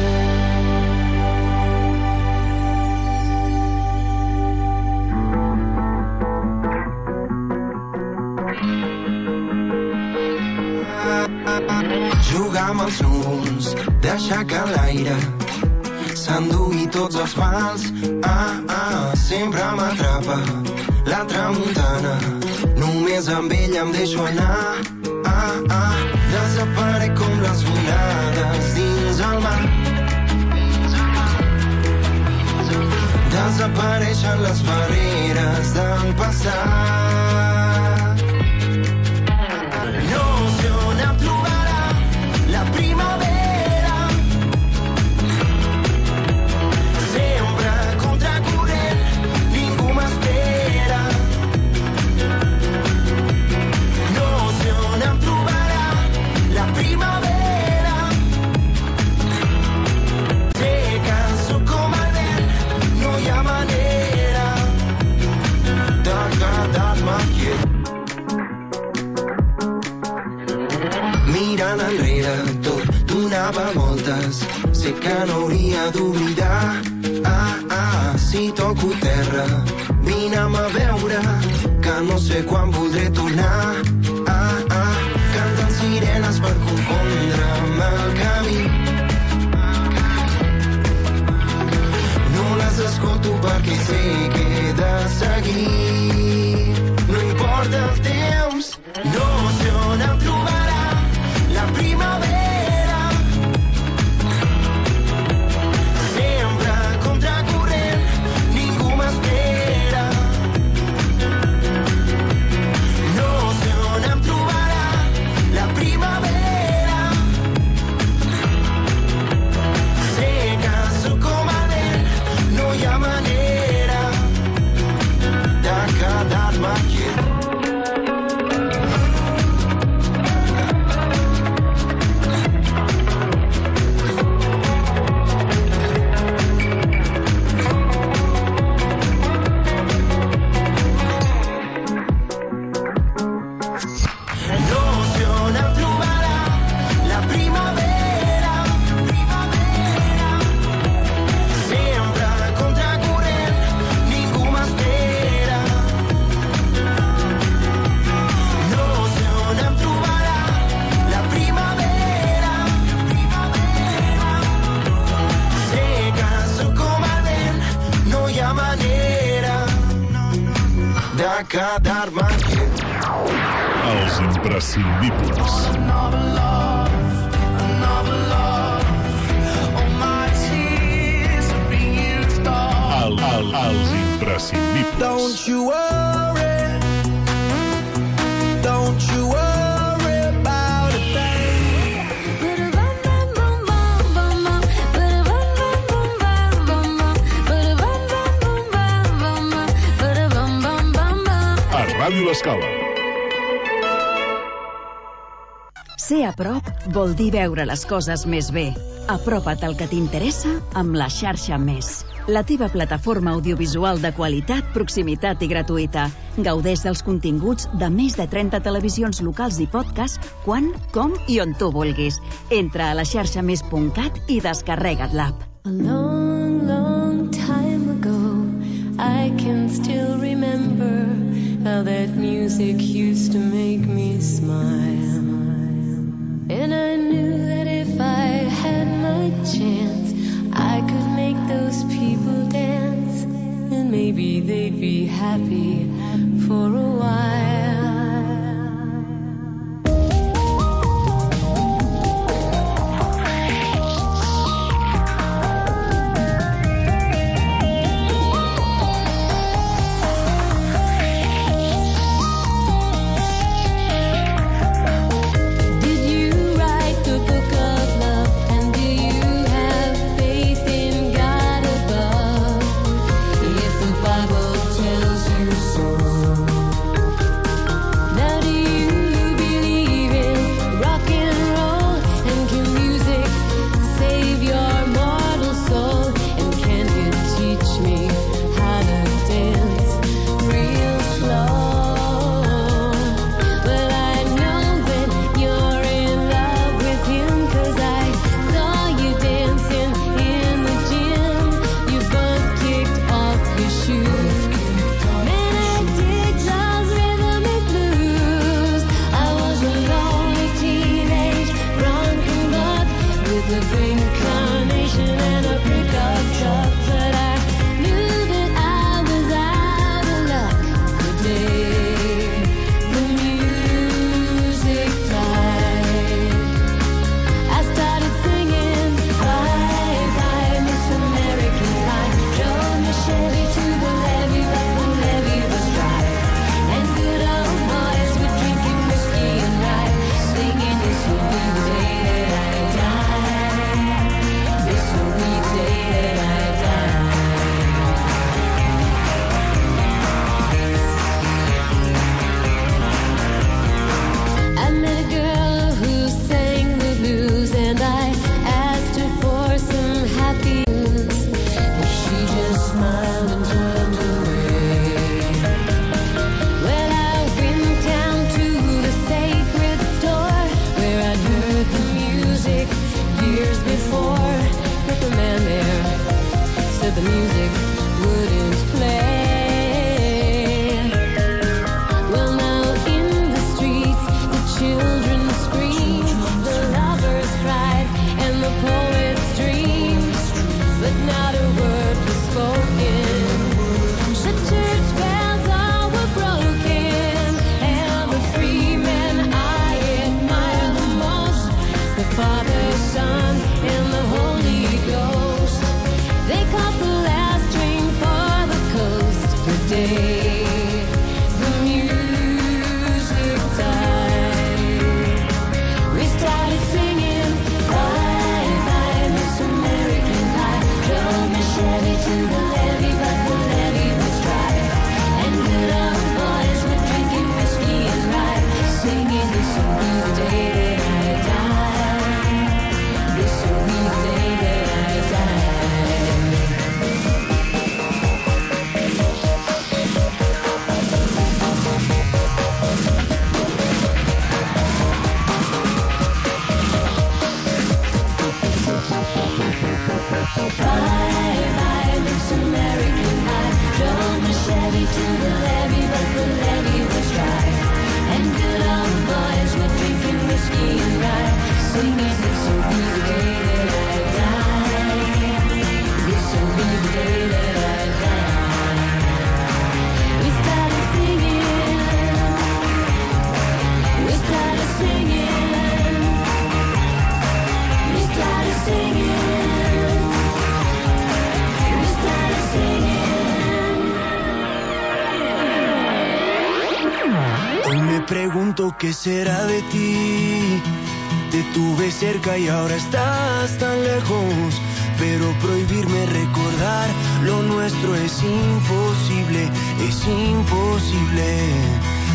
Jugar amb els núvols, deixar que l'aire s'endugui tots els mals. Ah, ah, sempre m'atrapa la tramuntana, només amb ella em deixo anar. Ah, ah, desaparec com les onades dins el mar. Desapareixen les barreres del passat. No sé on em trobarà la primavera, sempre contracorrent, ningú m'espera. No sé on em trobarà la primavera, sé que sóc com el vent, no hi ha manera de quedar-me quiet. Mirant enrere tot donava voltes, sé que no hauria d'oblidar. Ah, ah, si toco terra, vine'm a veure, que no sé quan voldré tornar. Ah, ah, canten sirenes per confondre'm el camí. No les escolto perquè sé que he de seguir. No importa el temps, no sé on em trobarà la primavera, sempre contracorrent, ningú m'espera. No sé on em trobarà la primavera, sé que sóc com el vent, no hi ha manera de quedar-me quiet. Quedar-me quiet.
Els imprescindibles. El, el, els imprescindibles.
Don't you worry,
l'escala.
Ser a prop vol dir veure les coses més bé. Apropa't al que t'interessa amb la xarxa Més. La teva plataforma audiovisual de qualitat, proximitat i gratuïta. Gaudeix dels continguts de més de trenta televisions locals i podcast quan, com i on tu vulguis. Entra a la xarxa més punt cat i descarrega't l'app.
A long, long time ago, I can still remember how that music used to make me smile. And I knew that if I had my chance, I could make those people dance, and maybe they'd be happy for a while.
Pregunto qué será de ti. Te tuve cerca y ahora estás tan lejos. Pero prohibirme recordar lo nuestro es imposible, es imposible.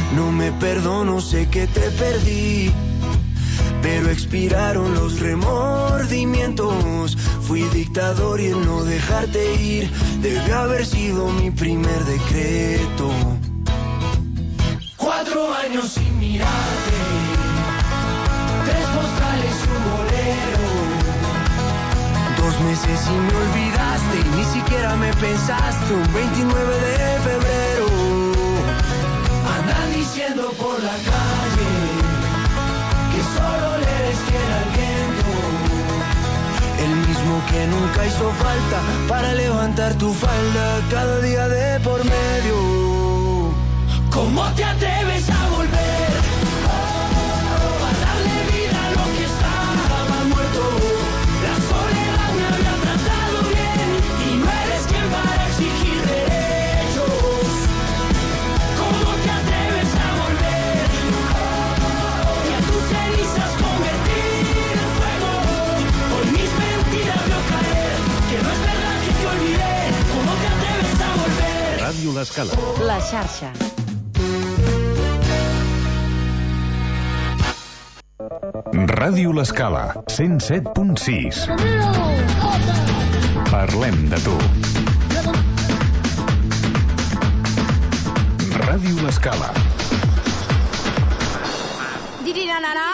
No me perdono, sé que te perdí, pero expiraron los remordimientos. Fui dictador y el no dejarte ir debió haber sido mi primer decreto. Cuatro años sin mirarte, tres postales y un bolero. Dos meses y me olvidaste y ni siquiera me pensaste. Un veintinueve de febrero andan diciendo por la calle que solo le eres fiel al viento, el mismo que nunca hizo falta para levantar tu falda cada día de por medio. ¿Cómo te atreves a volver? Oh, a darle vida a lo que estaba muerto. La soledad me había tratado bien y no eres quien para exigir derechos. ¿Cómo te atreves a volver? Oh, y a tus cenizas convertir en fuego. Hoy mis mentiras veo caer, que no es verdad que te olvidé. ¿Cómo te atreves a volver?
Ràdio L'Escala.
La xarxa.
Ràdio L'Escala, cent set punt sis. Parlem de tu. Ràdio L'Escala.
Dirirarà.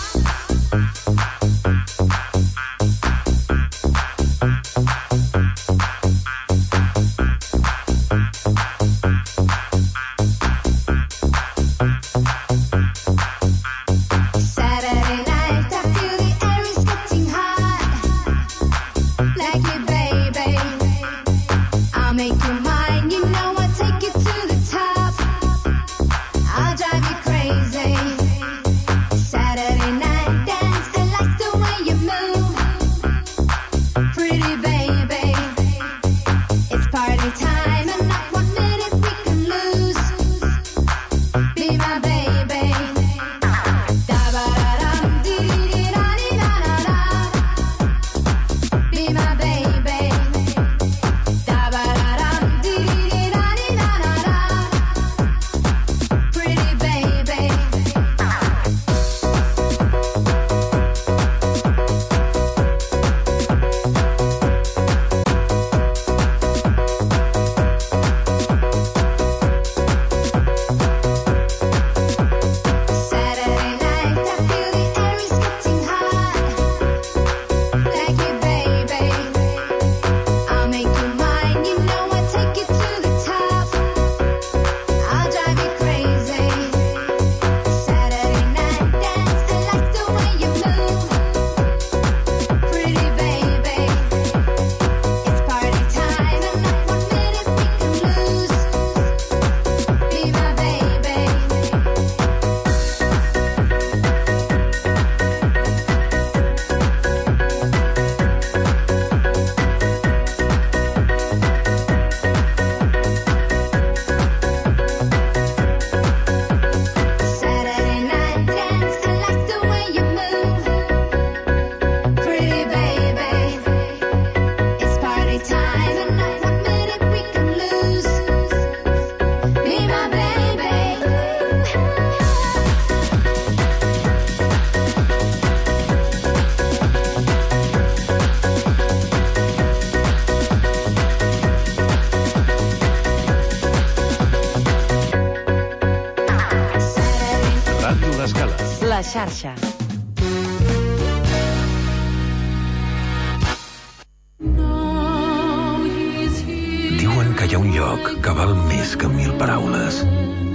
La xarxa.
Diuen que hi ha un lloc que val més que mil paraules.